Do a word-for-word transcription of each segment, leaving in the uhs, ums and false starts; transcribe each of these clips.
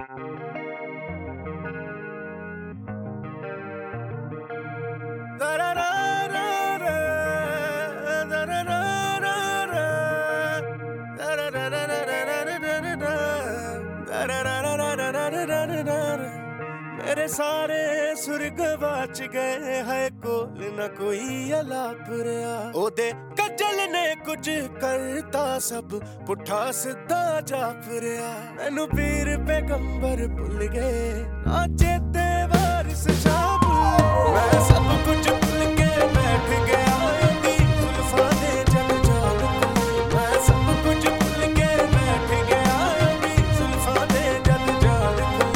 मेरे सारे सुर गवाच गए है कोल न कोई अलाप रहा ओदे कजल ने कुछ करता सब पुठा सीधा जाप रहा मैनू पीर पैगंबर भुल गए ना चेते वारिस शाह भुल मैं सब कुछ भुल के बैठ गया दी जुल्फां दे जल जाल मैं सब कुछ भुल के बैठ गया दी जुल्फां दे जल जाल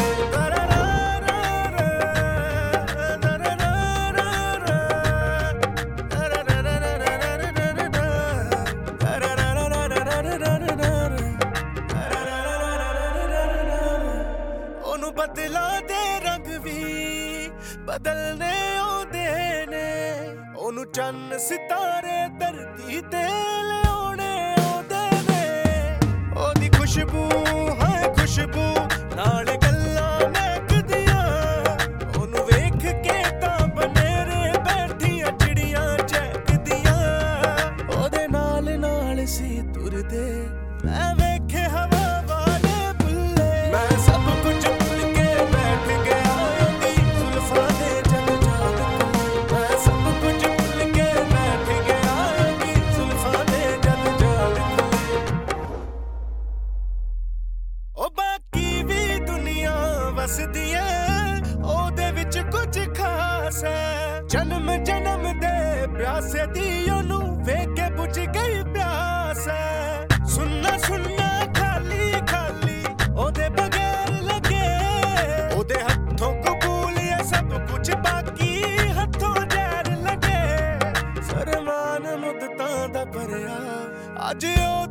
बदला दे रंग भी बदलने आउंदे ने ओनू चन्न सितारे धरती ते लियाउने आउंदे ने ओदी खुशबू है खुशबू नाल गल्लां महकदियां ओनू वेख के तां बनेरे बैठियां चिड़ियां चहकदियां ओदे नाल नाल सी तुरदे मैं वेखे हवा वाले बुल्ले मैं सब कुछ ओदे विच कुछ खास है जन्म जन्म दे प्यासे दी ओनू वेख के बुझ गई प्यास है सुनना सुनना खाली खाली ओदे बगैर लगे ओदे हथों कबूल है सब कुछ बाकी हथों जहर लगे सरमान मुद्दतां दा भरिया अज